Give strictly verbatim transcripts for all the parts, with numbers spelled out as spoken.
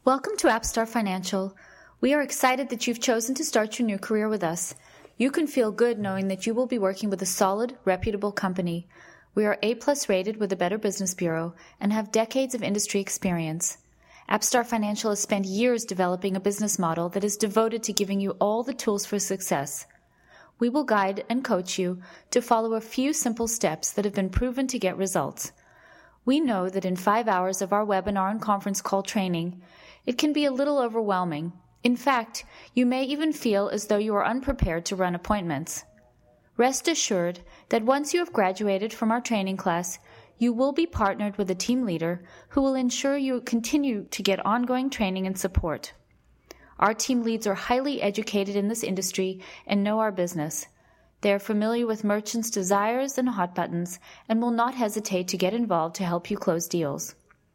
Welcome to AppStar Financial. We are excited that you've chosen to start your new career with us. You can feel good knowing that you will be working with a solid, reputable company. We are A-plus rated with the Better Business Bureau and have decades of industry experience. AppStar Financial has spent years developing a business model that is devoted to giving you all the tools for success. We will guide and coach you to follow a few simple steps that have been proven to get results. We know that in five hours of our webinar and conference call training, it can be a little overwhelming. In fact, you may even feel as though you are unprepared to run appointments. Rest assured that once you have graduated from our training class, you will be partnered with a team leader who will ensure you continue to get ongoing training and support. Our team leads are highly educated in this industry and know our business. They are familiar with merchants' desires and hot buttons and will not hesitate to get involved to help you close deals.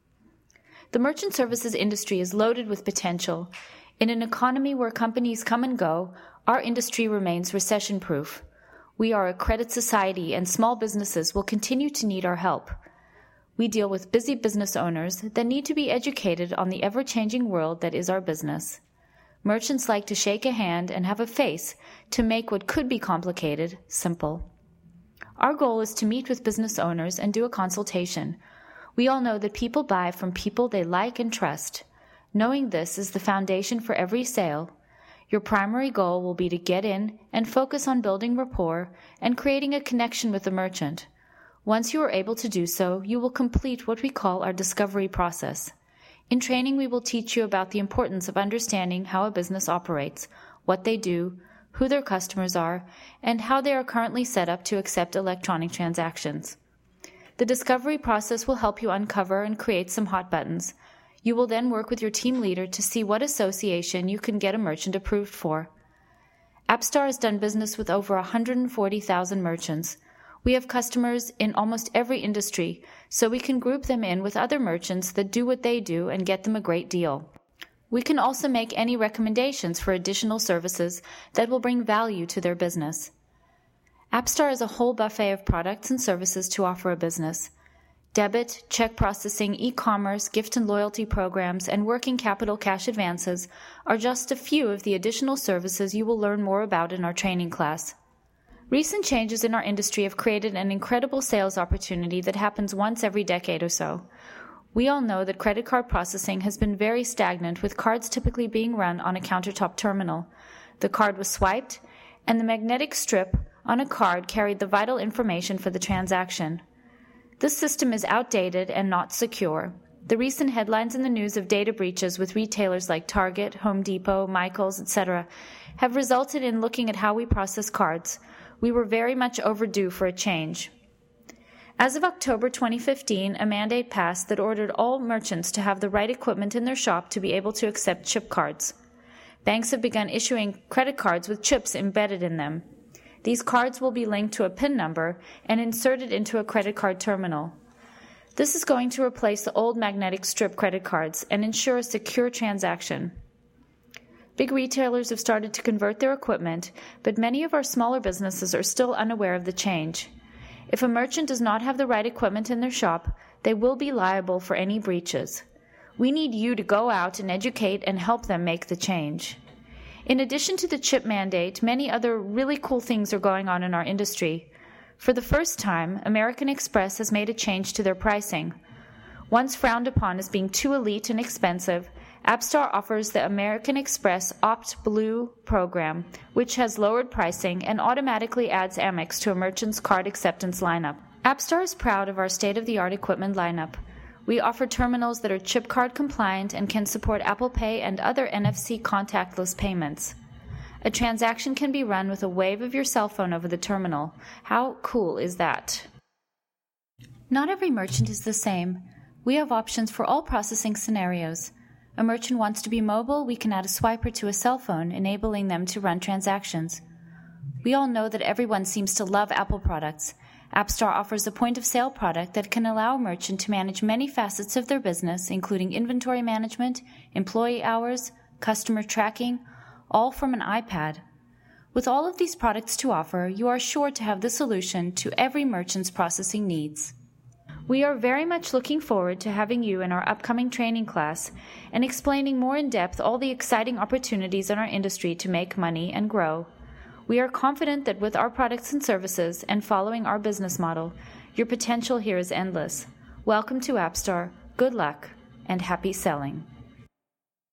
The merchant services industry is loaded with potential. In an economy where companies come and go, our industry remains recession-proof. We are a credit society and small businesses will continue to need our help. We deal with busy business owners that need to be educated on the ever-changing world that is our business. Merchants like to shake a hand and have a face to make what could be complicated simple. Our goal is to meet with business owners and do a consultation. We all know that people buy from people they like and trust. Knowing this is the foundation for every sale. Your primary goal will be to get in and focus on building rapport and creating a connection with the merchant. Once you are able to do so, you will complete what we call our discovery process. In training, we will teach you about the importance of understanding how a business operates, what they do, who their customers are, and how they are currently set up to accept electronic transactions. The discovery process will help you uncover and create some hot buttons. You will then work with your team leader to see what association you can get a merchant approved for. AppStar has done business with over one hundred forty thousand merchants. We have customers in almost every industry, so we can group them in with other merchants that do what they do and get them a great deal. We can also make any recommendations for additional services that will bring value to their business. AppStar has a whole buffet of products and services to offer a business. Debit, check processing, e-commerce, gift and loyalty programs, and working capital cash advances are just a few of the additional services you will learn more about in our training class. Recent changes in our industry have created an incredible sales opportunity that happens once every decade or so. We all know that credit card processing has been very stagnant, with cards typically being run on a countertop terminal. The card was swiped, and the magnetic strip on a card carried the vital information for the transaction. This system is outdated and not secure. The recent headlines in the news of data breaches with retailers like Target, Home Depot, Michaels, et cetera have resulted in looking at how we process cards. We were very much overdue for a change. As of October twenty fifteen, a mandate passed that ordered all merchants to have the right equipment in their shop to be able to accept chip cards. Banks have begun issuing credit cards with chips embedded in them. These cards will be linked to a PIN number and inserted into a credit card terminal. This is going to replace the old magnetic strip credit cards and ensure a secure transaction. Big retailers have started to convert their equipment, but many of our smaller businesses are still unaware of the change. If a merchant does not have the right equipment in their shop, they will be liable for any breaches. We need you to go out and educate and help them make the change. In addition to the chip mandate, many other really cool things are going on in our industry. For the first time, American Express has made a change to their pricing. Once frowned upon as being too elite and expensive, AppStar offers the American Express Opt Blue program, which has lowered pricing and automatically adds Amex to a merchant's card acceptance lineup. AppStar is proud of our state-of-the-art equipment lineup. We offer terminals that are chip card compliant and can support Apple Pay and other N F C contactless payments. A transaction can be run with a wave of your cell phone over the terminal. How cool is that? Not every merchant is the same. We have options for all processing scenarios. A merchant wants to be mobile, we can add a swiper to a cell phone, enabling them to run transactions. We all know that everyone seems to love Apple products. AppStar offers a point-of-sale product that can allow a merchant to manage many facets of their business, including inventory management, employee hours, customer tracking, all from an iPad. With all of these products to offer, you are sure to have the solution to every merchant's processing needs. We are very much looking forward to having you in our upcoming training class and explaining more in depth all the exciting opportunities in our industry to make money and grow. We are confident that with our products and services and following our business model, your potential here is endless. Welcome to AppStar, good luck, and happy selling.